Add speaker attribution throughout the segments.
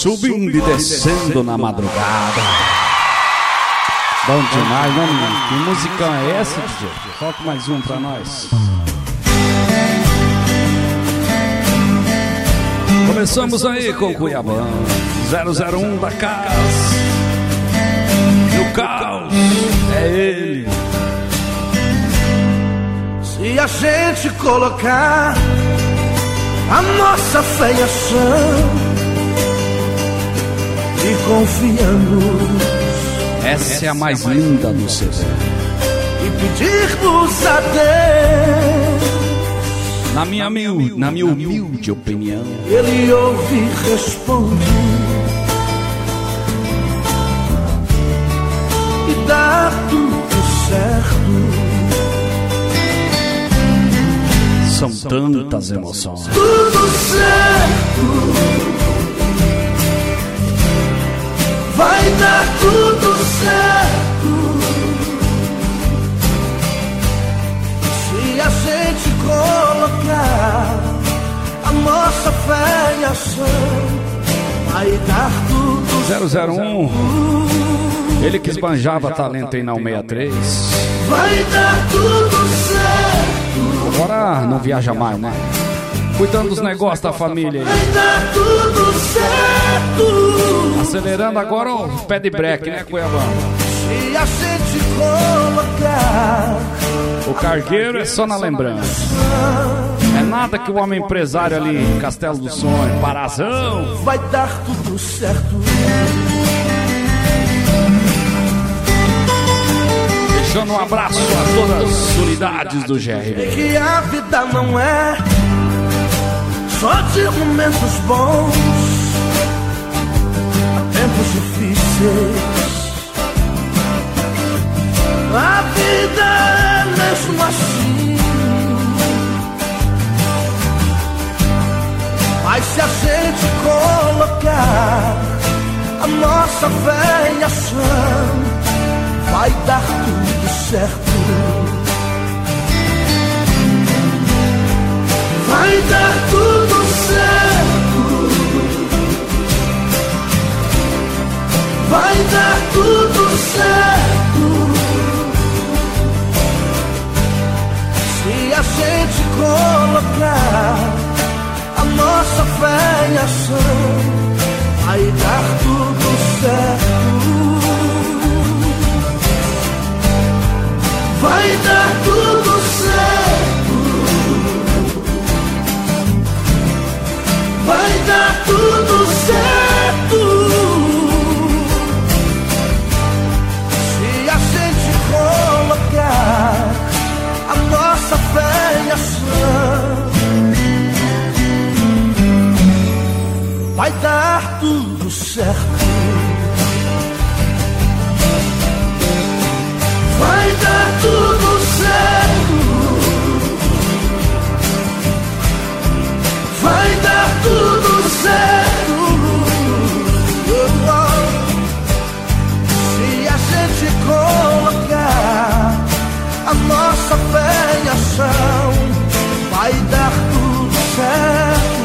Speaker 1: Subindo e descendo na madrugada. Bom demais, né, menino? Que musicão é essa, DJ? Toca mais um pra nós. Começamos aí com o Cuiabão 001 da casa. E o caos é ele.
Speaker 2: Se a gente colocar a nossa fé em ação e confiamos,
Speaker 1: essa é a mais linda do CD.
Speaker 2: E pedirmos a Deus,
Speaker 1: na minha humilde opinião,
Speaker 2: Ele ouve e responde e dá tudo certo.
Speaker 1: São tantas emoções.
Speaker 2: Tudo certo, vai dar tudo certo. Se a gente colocar a nossa fé em ação, vai dar tudo certo.
Speaker 1: 001, ele que esbanjava talento aí na 163.
Speaker 2: Vai dar tudo certo.
Speaker 1: Agora não viaja mais, né? Cuidando dos negócios da família aí.
Speaker 2: Vai dar tudo certo.
Speaker 1: Acelerando agora o pé de breque, né, Cuiabão?
Speaker 2: Se a gente colocar
Speaker 1: o cargueiro é só na lembrança. É nada que o homem empresário ali, Castelo do Sonho, Parazão.
Speaker 2: Vai dar tudo certo.
Speaker 1: Deixando um abraço a todas as unidades do GR.
Speaker 2: Que a vida não é só de momentos bons, há tempos difíceis. A vida é mesmo assim. Mas se a gente colocar a nossa fé em ação, vai dar tudo certo. Vai dar tudo certo. Vai dar tudo certo. Se a gente colocar a nossa fé em ação, vai dar tudo certo. Vai dar tudo certo. Vai dar tudo certo. Se a gente colocar a nossa fé em ação, vai dar tudo certo. Vai dar tudo certo. Vai dar tudo certo. Se a gente colocar a nossa fé em ação, vai dar tudo certo.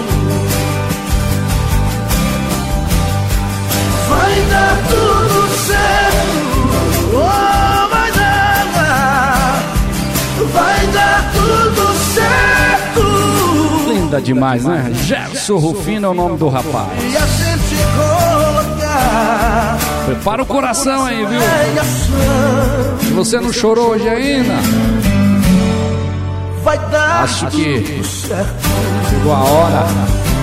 Speaker 2: Vai dar tudo certo. Vai dar tudo certo.
Speaker 1: Linda demais, né? Gerson Rufino é o nome do rapaz.
Speaker 2: E a gente colocar.
Speaker 1: Prepara o coração aí, viu? Se você não chorou hoje ainda,
Speaker 2: vai dar
Speaker 1: acho que
Speaker 2: tudo certo.
Speaker 1: chegou a hora